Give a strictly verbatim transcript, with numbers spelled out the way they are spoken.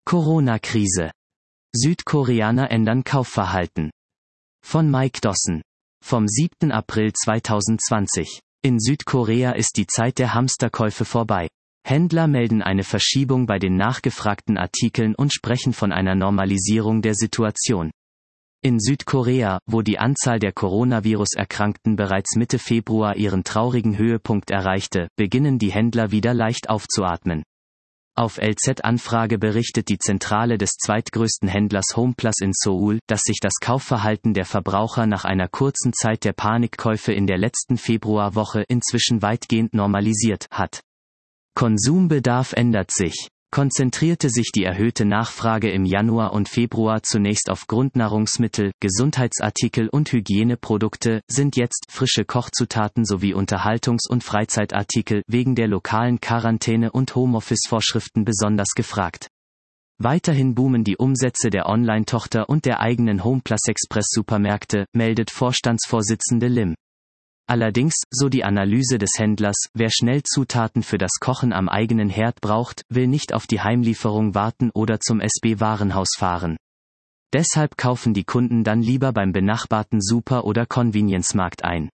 Corona-Krise. Südkoreaner ändern Kaufverhalten. Von Mike Dawson. Vom siebten April zweitausendzwanzig. In Südkorea ist die Zeit der Hamsterkäufe vorbei. Händler melden eine Verschiebung bei den nachgefragten Artikeln und sprechen von einer Normalisierung der Situation. In Südkorea, wo die Anzahl der Coronavirus-Erkrankten bereits Mitte Februar ihren traurigen Höhepunkt erreichte, beginnen die Händler wieder leicht aufzuatmen. Auf L Z-Anfrage berichtet die Zentrale des zweitgrößten Händlers Homeplus in Seoul, dass sich das Kaufverhalten der Verbraucher nach einer kurzen Zeit der Panikkäufe in der letzten Februarwoche inzwischen weitgehend normalisiert hat. Konsumbedarf ändert sich. Konzentrierte sich die erhöhte Nachfrage im Januar und Februar zunächst auf Grundnahrungsmittel, Gesundheitsartikel und Hygieneprodukte, sind jetzt frische Kochzutaten sowie Unterhaltungs- und Freizeitartikel wegen der lokalen Quarantäne- und Homeoffice-Vorschriften besonders gefragt. Weiterhin boomen die Umsätze der Online-Tochter und der eigenen Homeplus-Express-Supermärkte, meldet Vorstandsvorsitzende Lim. Allerdings, so die Analyse des Händlers, wer schnell Zutaten für das Kochen am eigenen Herd braucht, will nicht auf die Heimlieferung warten oder zum S B-Warenhaus fahren. Deshalb kaufen die Kunden dann lieber beim benachbarten Super- oder Convenience-Markt ein.